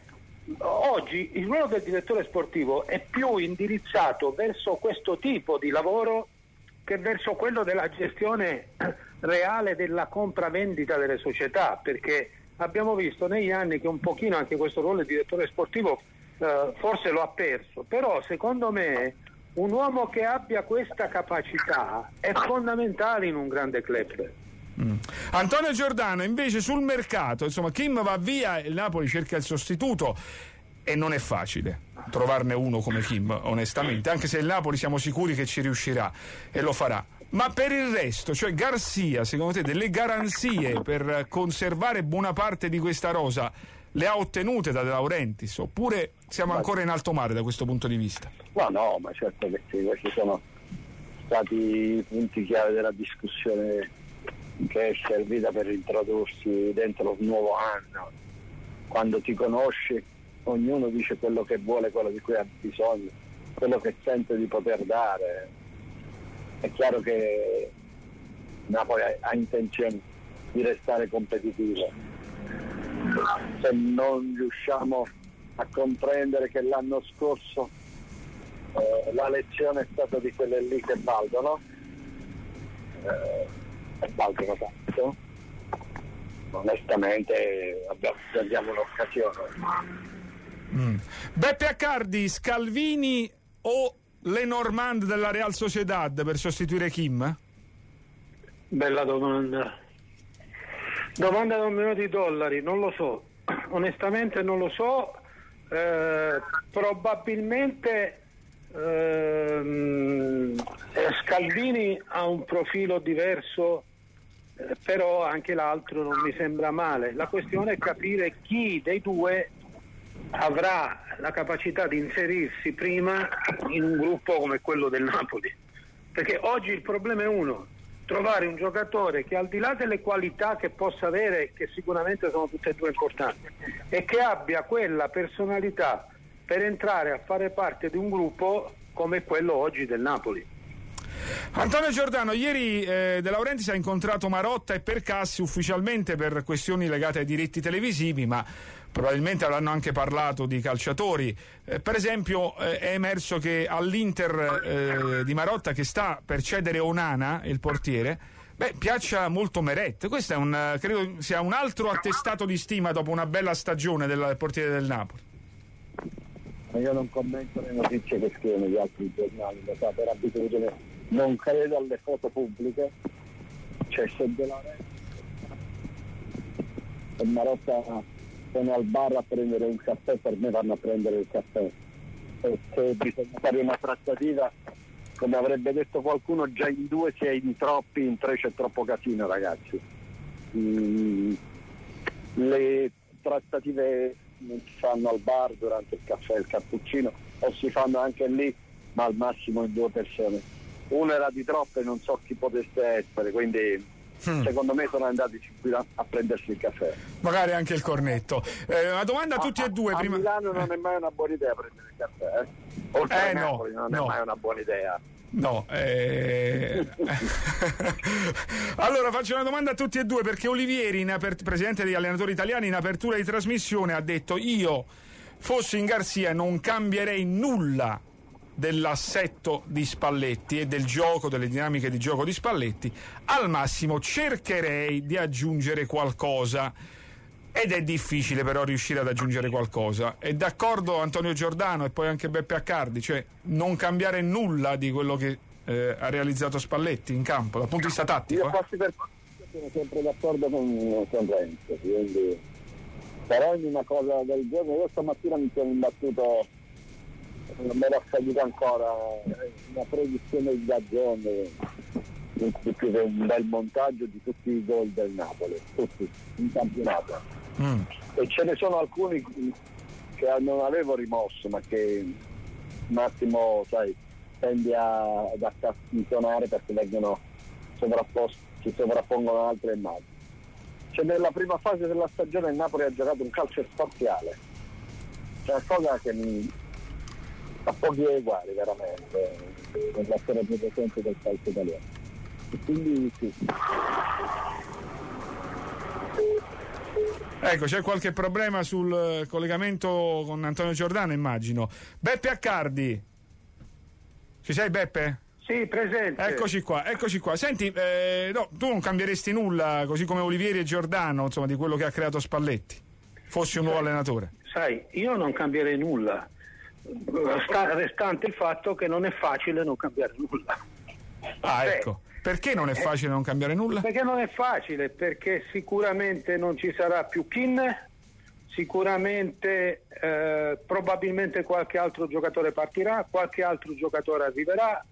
H: Oggi il ruolo del direttore sportivo è più indirizzato verso questo tipo di lavoro che verso quello della gestione reale della compravendita delle società, perché abbiamo visto negli anni che un pochino anche questo ruolo di direttore sportivo eh, forse lo ha perso, però secondo me un uomo che abbia questa capacità è fondamentale in un grande club.
A: Mm. Antonio Giordano, invece sul mercato, insomma, Kim va via, il Napoli cerca il sostituto e non è facile trovarne uno come Kim, onestamente, anche se il Napoli siamo sicuri che ci riuscirà e lo farà. Ma per il resto, cioè Garcia, secondo te delle garanzie per conservare buona parte di questa rosa le ha ottenute da De Laurentiis, oppure siamo ancora in alto mare da questo punto di vista?
G: No, no, ma certo che sì, questi sono stati i punti chiave della discussione che è servita per introdursi dentro un nuovo anno. Quando ti conosci, ognuno dice quello che vuole, quello di cui ha bisogno, quello che sente di poter dare. È chiaro che Napoli ha intenzione di restare competitivo. Se non riusciamo a comprendere che l'anno scorso eh, la lezione è stata di quelle lì che valgono, eh, e valgono tanto, onestamente abbiamo, abbiamo un'occasione.
A: Mm. Beppe Accardi, Scalvini o Lenormand della Real Sociedad per sostituire Kim?
H: Bella domanda. Domanda da un milione di dollari, non lo so, onestamente non lo so. Eh, probabilmente ehm, Scalvini ha un profilo diverso, eh, però anche l'altro non mi sembra male. La questione è capire chi dei due avrà la capacità di inserirsi prima in un gruppo come quello del Napoli, perché oggi il problema è uno: trovare un giocatore che, al di là delle qualità che possa avere, che sicuramente sono tutte e due importanti, e che abbia quella personalità per entrare a fare parte di un gruppo come quello oggi del Napoli.
A: Antonio Giordano, ieri eh, De Laurentiis ha incontrato Marotta e Percassi ufficialmente per questioni legate ai diritti televisivi, ma probabilmente avranno anche parlato di calciatori. Eh, per esempio eh, è emerso che all'Inter eh, di Marotta, che sta per cedere Onana, il portiere, beh, piaccia molto Meret. Questo è un, credo sia un altro attestato di stima dopo una bella stagione del portiere del Napoli.
G: Io non commento le notizie che scrivono gli altri giornali, lo sa, per abitudine non credo alle foto pubbliche. Cioè, se De Laurentiis e Marotta sono al bar a prendere un caffè, per me vanno a prendere il caffè, e se bisogna fare una trattativa, come avrebbe detto qualcuno, già in due si è in troppi, in tre c'è troppo casino, ragazzi. Mm, le trattative non si fanno al bar durante il caffè e il cappuccino, o si fanno anche lì ma al massimo in due persone. Una era di troppo e non so chi potesse essere, quindi Hmm. secondo me sono andati qui a, a prendersi il caffè,
A: magari anche il cornetto. Eh, una domanda a tutti
G: a,
A: e due.
G: A
A: prima...
G: Milano non è mai una buona idea prendere il caffè, eh? Oltre
A: eh,
G: a
A: no,
G: Napoli non
A: no.
G: è mai una buona idea.
A: No, eh... allora faccio una domanda a tutti e due, perché Olivieri, in apert... presidente degli allenatori italiani, in apertura di trasmissione ha detto: io fossi in Garcia non cambierei nulla dell'assetto di Spalletti e del gioco, delle dinamiche di gioco di Spalletti, al massimo cercherei di aggiungere qualcosa, ed è difficile però riuscire ad aggiungere qualcosa. È d'accordo Antonio Giordano e poi anche Beppe Accardi, cioè non cambiare nulla di quello che eh, ha realizzato Spalletti in campo dal punto di vista tattico?
G: Io quasi per sono sempre d'accordo con, con Renzo, quindi però in una cosa del genere io stamattina mi sono imbattuto, non me l'ho seguito ancora, una produzione di Dazzone di più che un bel montaggio di tutti i gol del Napoli, tutti in campionato, mm. e ce ne sono alcuni che non avevo rimosso, ma che un attimo sai tendi a, ad accastonare perché vengono sovrapposti, si sovrappongono altre immagini. Cioè nella prima fase della stagione il Napoli ha giocato un calcio spaziale, cioè una cosa che mi a pochi uguali veramente nella storia più recente del calcio italiano, e quindi sì.
A: Ecco, c'è qualche problema sul collegamento con Antonio Giordano, immagino. Beppe Accardi, ci sei Beppe?
H: Sì, presente.
A: Eccoci qua, eccoci qua. Senti, eh, no, tu non cambieresti nulla, così come Olivieri e Giordano, insomma, di quello che ha creato Spalletti, fossi un nuovo allenatore?
H: Sai, io non cambierei nulla, sta, restante il fatto che non è facile non cambiare nulla.
A: Ah, Beh, ecco. Perché non è facile non cambiare nulla?
H: Perché non è facile, perché sicuramente non ci sarà più Kin, sicuramente eh, probabilmente qualche altro giocatore partirà, qualche altro giocatore arriverà,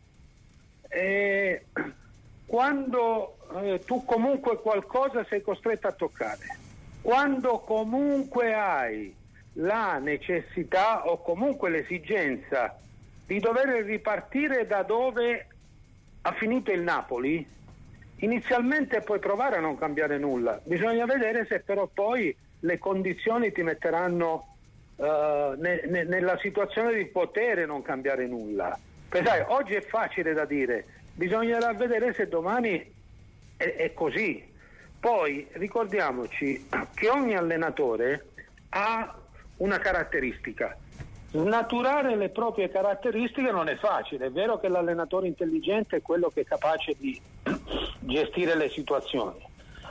H: e quando eh, tu comunque qualcosa sei costretto a toccare, quando comunque hai la necessità o comunque l'esigenza di dover ripartire da dove ha finito il Napoli, inizialmente puoi provare a non cambiare nulla, bisogna vedere se però poi le condizioni ti metteranno uh, ne, ne, nella situazione di poter non cambiare nulla. Perché sai, oggi è facile da dire, bisognerà vedere se domani è, è così. Poi ricordiamoci che ogni allenatore ha una caratteristica. Snaturare le proprie caratteristiche non è facile, è vero che l'allenatore intelligente è quello che è capace di gestire le situazioni,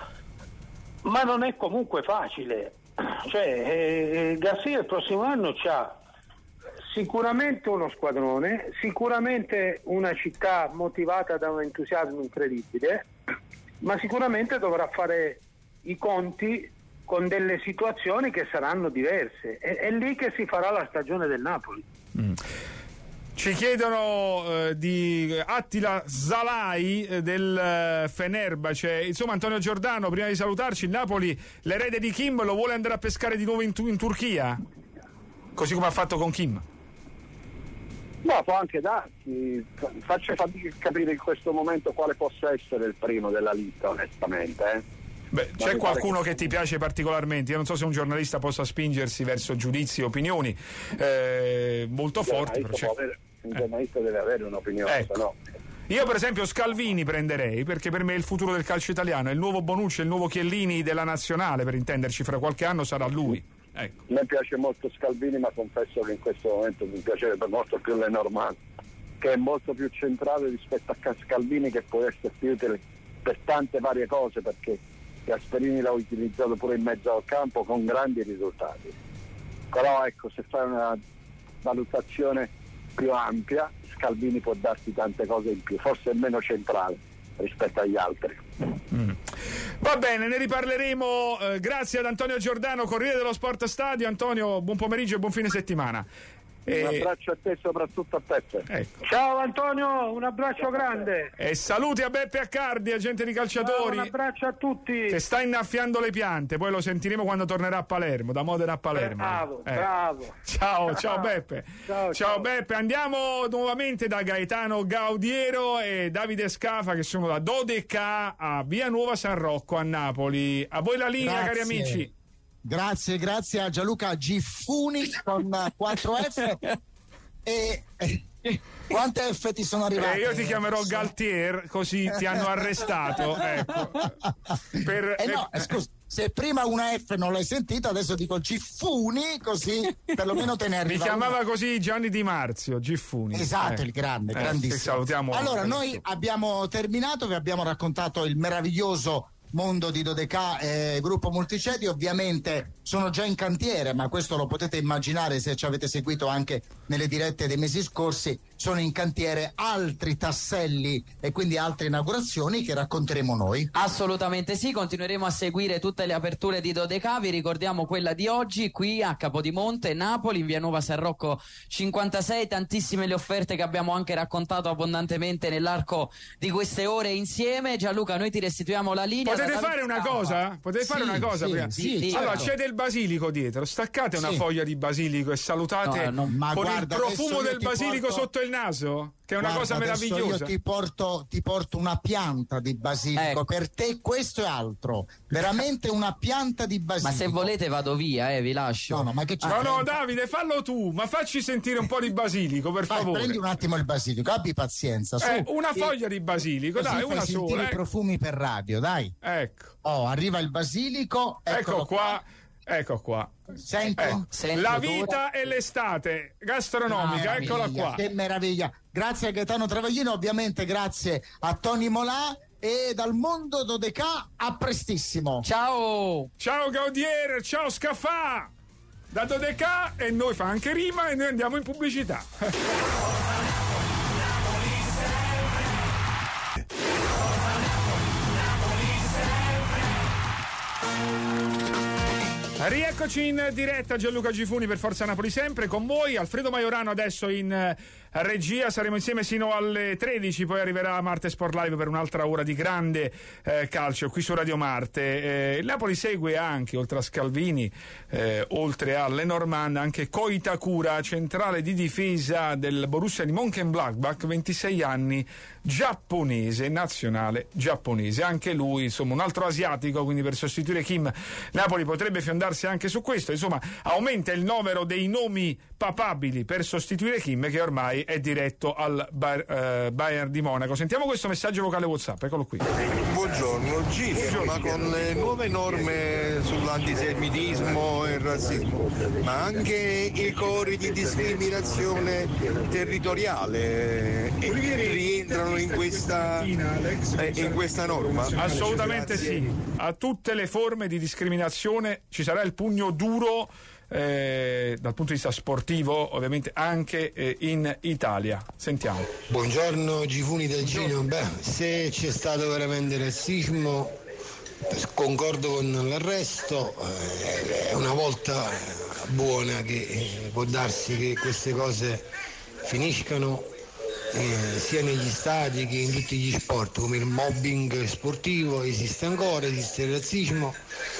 H: ma non è comunque facile. Cioè eh, Garcia il prossimo anno c'ha sicuramente uno squadrone, sicuramente una città motivata da un entusiasmo incredibile, ma sicuramente dovrà fare i conti con delle situazioni che saranno diverse. È, è lì che si farà la stagione del Napoli.
A: Mm. Ci chiedono eh, di Attila Zalai eh, del eh, Fenerbahce. Insomma, Antonio Giordano, prima di salutarci, il Napoli, l'erede di Kim, lo vuole andare a pescare di nuovo in, in Turchia? Così come ha fatto con Kim?
G: No, può anche darsi. Faccio fatica a capire in questo momento quale possa essere il primo della lista, onestamente. Eh.
A: Beh, c'è qualcuno che... che ti piace particolarmente? Io non so se un giornalista possa spingersi verso giudizi e opinioni eh, molto forti. Però c'è...
G: avere, un giornalista eh. deve avere un'opinione,
A: ecco.
G: No.
A: Io per esempio Scalvini prenderei, perché per me è il futuro del calcio italiano, è il nuovo Bonucci, è il nuovo Chiellini della nazionale, per intenderci, fra qualche anno sarà lui. Ecco.
G: A me piace molto Scalvini, ma confesso che in questo momento mi piacerebbe molto più Lenormand, che è molto più centrale rispetto a Scalvini, che può essere più utile per tante varie cose, perché Gasperini l'ha utilizzato pure in mezzo al campo con grandi risultati. Però ecco, se fai una valutazione più ampia, Scalvini può darti tante cose in più, forse è meno centrale rispetto agli altri.
A: Mm. Va bene, ne riparleremo. Eh, grazie ad Antonio Giordano, Corriere dello Sport Stadio. Antonio, buon pomeriggio e buon fine settimana. E...
G: Un abbraccio a te, soprattutto a Peppe.
A: Ecco.
H: Ciao Antonio, un abbraccio grande.
A: E saluti a Beppe Accardi, agente di calciatori.
H: Ciao, un abbraccio a tutti.
A: Che sta innaffiando le piante, poi lo sentiremo quando tornerà a Palermo, da Modena a Palermo.
H: Bravo,
A: eh.
H: bravo.
A: Ciao, ciao Beppe.
H: Ciao,
A: ciao,
H: ciao
A: Beppe, andiamo nuovamente da Gaetano Gaudiero e Davide Scafa che sono da Dodecà a Via Nuova San Rocco a Napoli. A voi la linea,
D: Grazie.
A: cari amici.
D: Grazie, grazie a Gianluca Giffuni con quattro F. E eh, quante F ti sono arrivate?
A: Eh, io ti chiamerò Galtier, così ti hanno arrestato. Ecco. Per,
D: eh no, eh, scusa, se prima una F non l'hai sentita, adesso dico Giffuni, così perlomeno te ne arriva.
A: Mi chiamava
D: una.
A: così Gianni Di Marzio, Giffuni.
D: Esatto,
A: eh.
D: il grande,
A: eh,
D: grandissimo.
A: Salutiamo.
D: Allora, noi abbiamo terminato, vi abbiamo raccontato il meraviglioso mondo di Dodecà, eh, gruppo Multicedi. Ovviamente sono già in cantiere, ma questo lo potete immaginare se ci avete seguito anche nelle dirette dei mesi scorsi. Sono in cantiere altri tasselli e quindi altre inaugurazioni che racconteremo noi.
E: Assolutamente sì, continueremo a seguire tutte le aperture di Dodecà. Vi ricordiamo quella di oggi qui a Capodimonte, Napoli, in Via Nuova San Rocco cinquantasei. Tantissime le offerte che abbiamo anche raccontato abbondantemente nell'arco di queste ore insieme. Gianluca, noi ti restituiamo la linea.
A: Potete fare una cosa? Potete fare
D: sì,
A: una cosa
D: sì,
A: prima?
D: sì, sì,
A: allora
D: certo.
A: c'è del basilico dietro, staccate una
D: sì.
A: foglia di basilico e salutate
E: no, no,
A: con
D: guarda,
A: il profumo del basilico
D: porto...
A: sotto il naso, che è una
D: Guarda,
A: cosa meravigliosa.
D: Io ti porto, ti porto una pianta di basilico,
E: ecco.
D: Per te questo è altro, veramente una pianta di basilico.
E: Ma se volete vado via, eh, vi lascio.
D: No, no, ma che ci
A: No, no,
D: frega?
A: Davide, fallo tu, ma facci sentire un po' di basilico, per
D: Vai,
A: favore.
D: prendi un attimo il basilico, abbi pazienza. Su.
A: Eh, una foglia di basilico,
D: Così
A: dai,
D: fai
A: una
D: sentire
A: sola.
D: i
A: eh.
D: profumi per radio, dai.
A: Ecco,
D: Oh, arriva il basilico.
A: ecco qua, ecco qua.
D: Sento?
A: Ecco.
E: Senti
A: La
E: odore.
A: vita e l'estate gastronomica,
D: Meraviglia,
A: eccola qua.
D: Che meraviglia. Grazie a Gaetano Travaglino, ovviamente grazie a Tony Molà, e dal mondo Dodecà a prestissimo.
E: Ciao!
A: Ciao Gaudier, ciao Scafà! Da Dodecà, e noi fa anche rima e noi andiamo in pubblicità. Rieccoci in diretta, Gianluca Gifuni per Forza Napoli sempre con voi, Alfredo Maiorano adesso in eh, regia, saremo insieme sino alle tredici, poi arriverà Marte Sport Live per un'altra ora di grande eh, calcio qui su Radio Marte. Eh, il Napoli segue anche, oltre a Scalvini, eh, oltre a Lenormand, anche Koitakura, centrale di difesa del Borussia di Mönchengladbach, ventisei anni, giapponese, nazionale giapponese, anche lui insomma un altro asiatico, quindi per sostituire Kim Napoli potrebbe fiondarsi anche su questo. Insomma, aumenta il numero dei nomi papabili per sostituire Kim, che ormai è diretto al Bar, uh, Bayern di Monaco. Sentiamo questo messaggio vocale WhatsApp, eccolo qui.
I: Buongiorno Gino, ma con le nuove norme sull'antisemitismo e il razzismo, ma anche i cori di discriminazione territoriale eh, rientrano in questa, eh, in questa norma?
A: Assolutamente sì, a tutte le forme di discriminazione ci sarà il pugno duro eh, dal punto di vista sportivo, ovviamente anche eh, in Italia. Sentiamo.
J: Buongiorno Gifuni del Gino. Beh, se c'è stato veramente razzismo, concordo con l'arresto, eh, è una volta buona che eh, può darsi che queste cose finiscano eh, sia negli stadi che in tutti gli sport, come il mobbing sportivo esiste ancora, esiste il razzismo.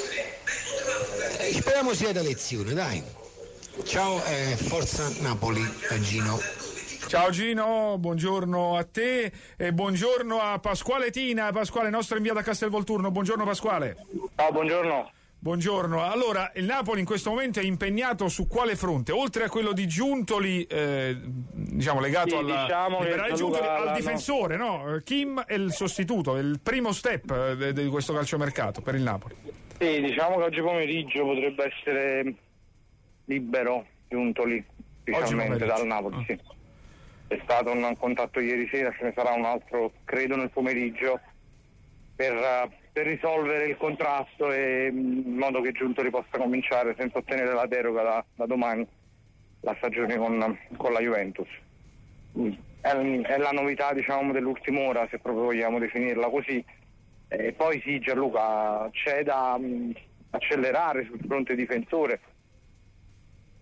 J: Eh, speriamo sia da lezione, dai. Ciao, eh, Forza Napoli, a Gino.
A: Ciao Gino, buongiorno a te e buongiorno a Pasquale Tina. Pasquale, nostro inviato a Castelvolturno. Buongiorno Pasquale.
H: Ciao, buongiorno.
A: Buongiorno. Allora, il Napoli in questo momento è impegnato su quale fronte? Oltre a quello di Giuntoli, eh, diciamo legato
H: sì,
A: alla
H: diciamo
A: liberale Giuntoli,
H: alla,
A: al difensore, no? no? Kim è il sostituto, è il primo step eh, di questo calciomercato per il Napoli.
H: Sì, diciamo che oggi pomeriggio potrebbe essere libero Giuntoli ufficialmente dal Napoli, sì. È stato un contatto ieri sera, ce ne sarà un altro credo nel pomeriggio per, uh, per risolvere il contrasto e in modo che Giuntoli possa cominciare senza ottenere la deroga da, da domani la stagione con, con la Juventus. È, è la novità, diciamo, dell'ultima ora, se proprio vogliamo definirla così. E poi sì, Gianluca, c'è da um, accelerare sul fronte difensore.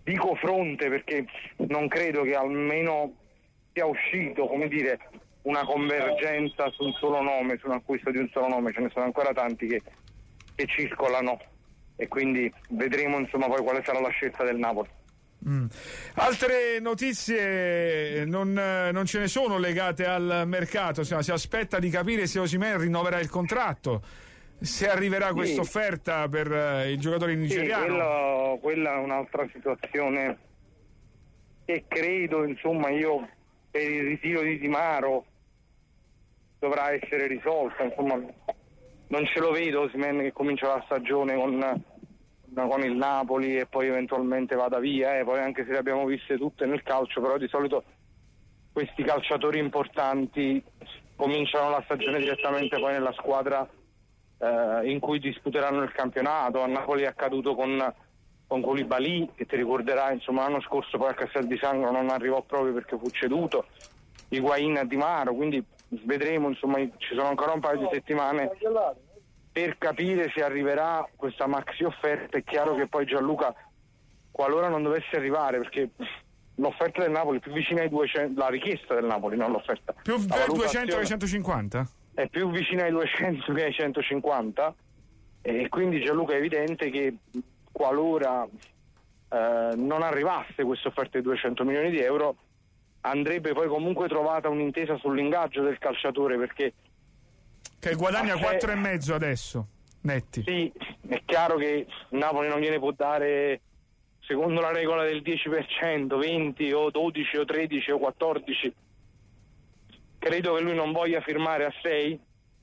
K: dico fronte perché non credo che almeno sia uscito, come dire, una convergenza su un solo nome, su un acquisto di un solo nome. Ce ne sono ancora tanti che, che circolano e quindi vedremo insomma poi quale sarà la scelta del Napoli.
A: Mm. Altre notizie non, non ce ne sono legate al mercato, si aspetta di capire se Osimhen rinnoverà il contratto, se arriverà questa
K: sì.
A: offerta per uh, il giocatore nigeriano.
K: Sì, quello, quella è un'altra situazione che credo, insomma, io per il ritiro di Di Maro dovrà essere risolta, insomma non ce lo vedo Osimhen che comincia la stagione con, con il Napoli e poi eventualmente vada via, eh. Poi anche se le abbiamo viste tutte nel calcio, però di solito questi calciatori importanti cominciano la stagione direttamente poi nella squadra eh, in cui disputeranno il campionato. A Napoli è accaduto con, con Koulibaly, che ti ricorderai, insomma l'anno scorso poi a Castel di Sangro non arrivò proprio perché fu ceduto, Higuain a Di Maro, quindi vedremo, insomma ci sono ancora un paio di settimane per capire se arriverà questa maxi offerta. È chiaro che poi Gianluca, qualora non dovesse arrivare, perché l'offerta del Napoli è più vicina ai duecento, la richiesta del Napoli, non l'offerta,
A: più per duecento che ai centocinquanta?
K: È più vicina ai duecento che ai centocinquanta, e quindi Gianluca è evidente che qualora eh, non arrivasse questa offerta di duecento milioni di euro andrebbe poi comunque trovata un'intesa sull'ingaggio del calciatore, perché
A: che guadagna
K: se...
A: quattro e mezzo adesso netti.
K: Sì, è chiaro che Napoli non gliene può dare secondo la regola del dieci per cento, venti o dodici o tredici o quattordici. Credo che lui non voglia firmare a sei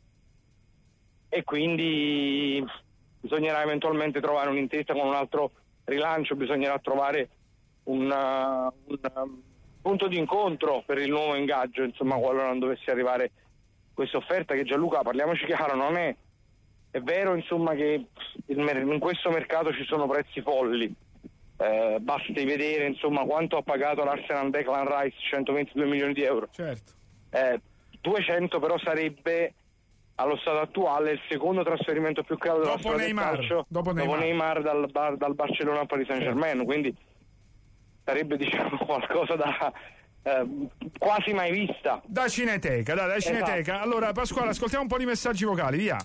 K: e quindi bisognerà eventualmente trovare un'intesa con un altro rilancio, bisognerà trovare un, uh, un um, punto di incontro per il nuovo ingaggio, insomma, qualora non dovesse arrivare questa offerta, che Gianluca, parliamoci chiaro, non è è vero insomma che il, in questo mercato ci sono prezzi folli, eh, basti vedere insomma quanto ha pagato l'Arsenal Declan Rice, centoventidue milioni di euro.
A: Certo.
K: Eh, duecento però sarebbe allo stato attuale il secondo trasferimento più caro della storia del calcio
A: dopo Neymar,
K: dopo Neymar dal, dal Barcellona al Paris Saint-Germain, certo. Quindi sarebbe diciamo qualcosa da eh, quasi mai vista,
A: da Cineteca, da, da Cineteca. Esatto. Allora Pasquale, ascoltiamo un po' di messaggi vocali, via.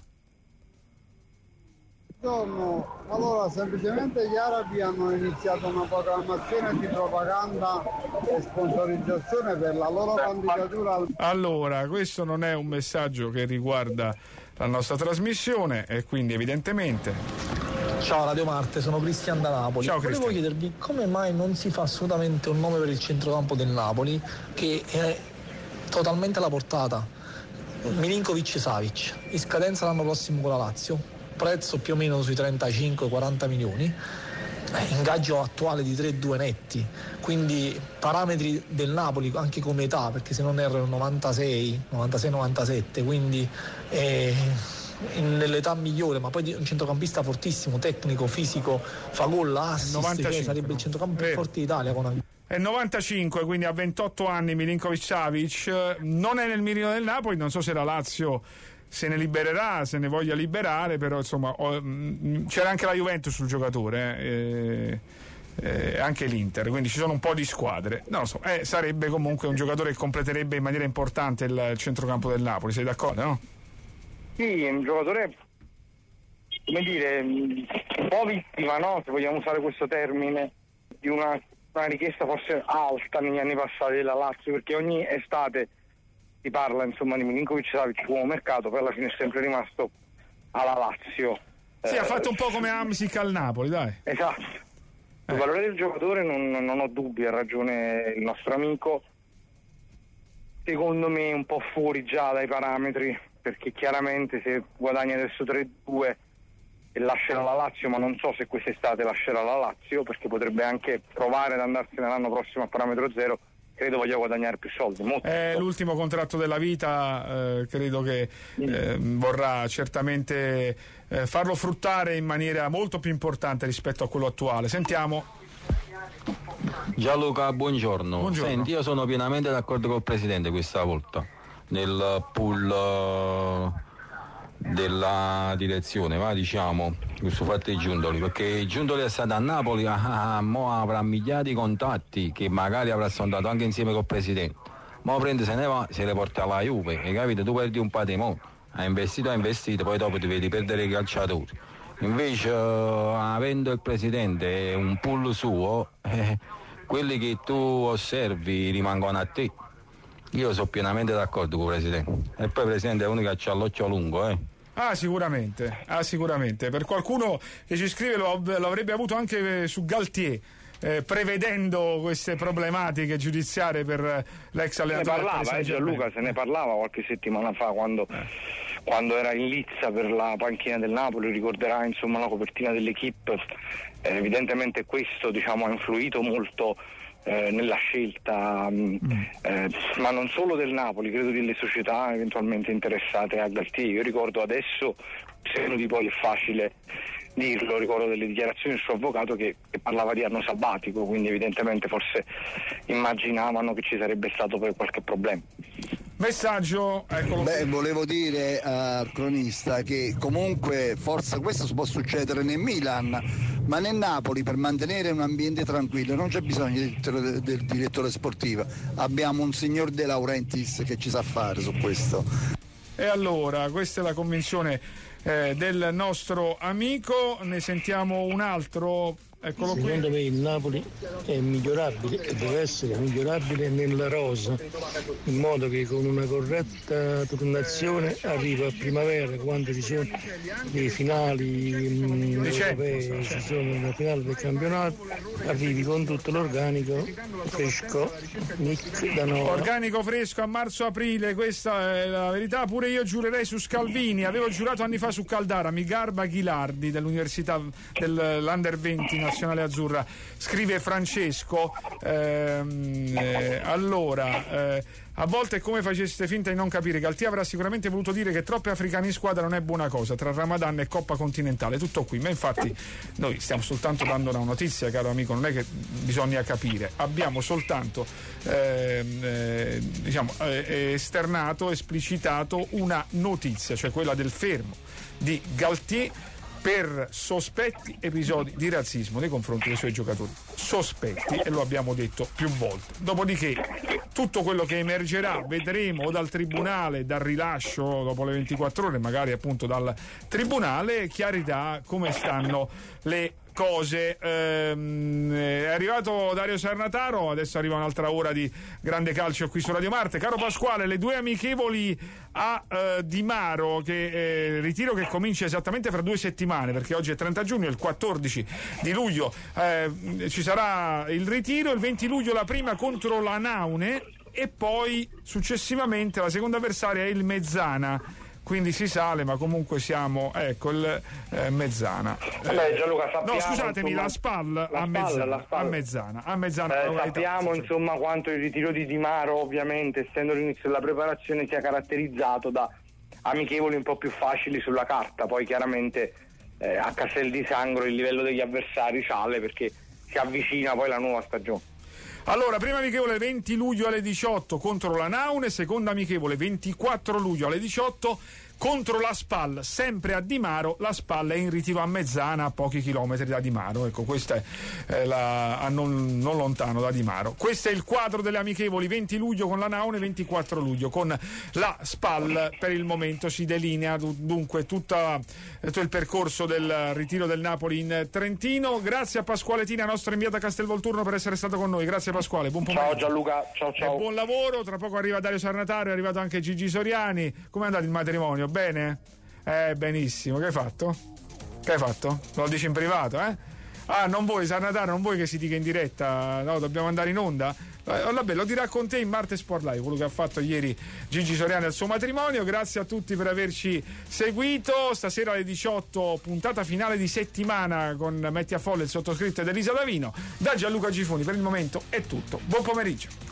L: Buongiorno, allora semplicemente gli arabi hanno iniziato una programmazione di propaganda e sponsorizzazione per la loro candidatura al...
A: Allora, questo non è un messaggio che riguarda la nostra trasmissione e quindi evidentemente...
M: Ciao Radio Marte, sono Cristian da Napoli.
A: Ciao
M: Cristian. Volevo chiedervi come mai non si fa assolutamente un nome per il centrocampo del Napoli, che è totalmente alla portata. Milinkovic-Savic, in scadenza l'anno prossimo con la Lazio, prezzo più o meno sui trentacinque quaranta milioni, eh, ingaggio attuale di tre due netti, quindi parametri del Napoli anche come età, perché se non erro novantasei novantasette, quindi eh, nell'età migliore, ma poi un centrocampista fortissimo, tecnico, fisico, fa gol, assist, novantacinque, cioè sarebbe il centrocampo più forte d'Italia con una...
A: È novantacinque, quindi a ventotto anni Milinkovic-Savic, non è nel mirino del Napoli, non so se la Lazio se ne libererà, se ne voglia liberare, però insomma oh, mh, c'era anche la Juventus sul giocatore, eh, eh, anche l'Inter, quindi ci sono un po' di squadre, non lo so, eh, sarebbe comunque un giocatore che completerebbe in maniera importante il, il centrocampo del Napoli, sei d'accordo, no?
K: Sì, è un giocatore, come dire, un po' vittima, no? Se vogliamo usare questo termine, di una, una richiesta forse alta negli anni passati della Lazio, perché ogni estate si parla insomma di Milinkovic-Savic come mercato, poi alla fine è sempre rimasto alla Lazio.
A: Sì,
K: eh,
A: ha fatto un po' come Hamsik al Napoli, dai.
K: Esatto. Il eh. valore del giocatore non, non ho dubbi, ha ragione il nostro amico. Secondo me è un po' fuori già dai parametri, perché chiaramente se guadagna adesso tre due e lascerà la Lazio, ma non so se quest'estate lascerà la Lazio, perché potrebbe anche provare ad andarsene l'anno prossimo a parametro zero, credo voglia guadagnare più soldi. Molto
A: è
K: soldi.
A: L'ultimo contratto della vita, eh, credo che eh, vorrà certamente eh, farlo fruttare in maniera molto più importante rispetto a quello attuale. Sentiamo.
N: Gianluca, buongiorno.
A: Buongiorno.
N: Senti, io sono pienamente d'accordo col Presidente questa volta nel pool uh, della direzione, ma diciamo, questo fatto di Giuntoli, perché Giuntoli è stato a Napoli, ah, ah, mo avrà migliaia di contatti che magari avrà sondato anche insieme col presidente. Mo prende, se ne va, se le porta alla Juve, e capite? Tu perdi un patrimonio, hai investito, hai investito, poi dopo ti vedi perdere i calciatori. Invece, uh, avendo il presidente un pool suo, eh, quelli che tu osservi rimangono a te. Io sono pienamente d'accordo con il presidente. E poi il presidente è uno che ha l'occhio lungo, eh.
A: Ah, sicuramente, ah, sicuramente. Per qualcuno che ci scrive lo, lo avrebbe avuto anche su Galtier, eh, prevedendo queste problematiche giudiziarie per l'ex allenatore.
K: Se ne parlava, eh, Gianluca, se ne parlava qualche settimana fa quando, eh. quando era in lizza per la panchina del Napoli, ricorderà insomma la copertina dell'Equipe. Eh, evidentemente questo, diciamo, ha influito molto Eh, nella scelta, mm. eh, ma non solo del Napoli, credo delle società eventualmente interessate a Galtier. Io ricordo adesso, se di poi è facile dirlo, ricordo delle dichiarazioni del suo avvocato che, che parlava di anno sabbatico, quindi evidentemente forse immaginavano che ci sarebbe stato poi qualche problema.
A: Messaggio, eccolo.
O: Beh, volevo dire al cronista che comunque forse questo può succedere nel Milan, ma nel Napoli per mantenere un ambiente tranquillo non c'è bisogno del direttore, del direttore sportivo, abbiamo un signor De Laurentiis che ci sa fare su questo.
A: E allora, questa è la convinzione eh, del nostro amico, ne sentiamo un altro. Eccolo qui.
P: Secondo me il Napoli è migliorabile e deve essere migliorabile nella rosa, in modo che con una corretta turnazione arriva a primavera, quando ci sono le finali mh, europee, ci sono la finale del campionato, arrivi con tutto l'organico fresco, Nick da Nova.
A: Organico fresco a marzo-aprile, questa è la verità. Pure io giurerei su Scalvini, avevo giurato anni fa su Caldara, mi garba Ghilardi dell'Università dell'Under venti nazionale azzurra, scrive Francesco. Ehm, eh, allora eh, a volte è come faceste finta di non capire. Galtier avrà sicuramente voluto dire che troppi africani in squadra non è buona cosa, tra Ramadan e Coppa Continentale, tutto qui. Ma infatti noi stiamo soltanto dando una notizia, caro amico, non è che bisogna capire, abbiamo soltanto eh, eh, diciamo eh, esternato, esplicitato una notizia, cioè quella del fermo di Galtier per sospetti episodi di razzismo nei confronti dei suoi giocatori. Sospetti, e lo abbiamo detto più volte. Dopodiché tutto quello che emergerà vedremo o dal tribunale, dal rilascio dopo le ventiquattro ore, magari appunto dal tribunale, chiarirà come stanno le cose. Ehm, è arrivato Dario Sarnataro, adesso arriva un'altra ora di grande calcio qui su Radio Marte. Caro Pasquale, le due amichevoli a eh, Di Maro, che eh, ritiro che comincia esattamente fra due settimane, perché oggi è trenta giugno, il quattordici di luglio eh, ci sarà il ritiro, il venti luglio la prima contro la Naune e poi successivamente la seconda avversaria è il Mezzana. Quindi si sale, ma comunque siamo, ecco, il eh, Mezzana.
K: Beh, Gianluca, sappiamo,
A: no, scusatemi,
K: insomma,
A: la SPAL
K: la
A: a,
K: SPAL,
A: Mezzana,
K: la SPAL.
A: a Mezzana. A Mezzana
K: eh, sappiamo, insomma, quanto il ritiro di Di Maro, ovviamente, essendo l'inizio della preparazione, sia caratterizzato da amichevoli un po' più facili sulla carta. Poi chiaramente eh, a Castel di Sangro il livello degli avversari sale perché si avvicina poi la nuova stagione.
A: Allora, prima amichevole venti luglio alle diciotto contro la Naune, seconda amichevole ventiquattro luglio alle diciotto contro la SPAL, sempre a Di Maro. La SPAL è in ritiro a Mezzana, a pochi chilometri da Di Maro, ecco, questa è eh, la, a non, non lontano da Di Maro. Questo è il quadro delle amichevoli, venti luglio con la Naune, ventiquattro luglio con la SPAL. Per il momento si delinea dunque tutta, tutto il percorso del ritiro del Napoli in Trentino. Grazie a Pasquale Tina, nostro inviato a Castelvolturno, per essere stato con noi. Grazie Pasquale, buon pomeriggio.
K: Ciao Gianluca, ciao ciao.
A: E buon lavoro, tra poco arriva Dario Sarnataro, è arrivato anche Gigi Soriani. Come è andato il matrimonio? Bene? Eh, benissimo. Che hai fatto? Che hai fatto? Lo dici in privato, eh? Ah, non vuoi Sarnataro, non vuoi che si dica in diretta? No, dobbiamo andare in onda? Eh, vabbè, lo dirà con te in Marte Sport Live, quello che ha fatto ieri Gigi Soriani al suo matrimonio. Grazie a tutti per averci seguito. Stasera alle diciotto, puntata finale di settimana con Metti a Folle, il sottoscritto ed Elisa Davino. Da Gianluca Gifuni per il momento è tutto. Buon pomeriggio.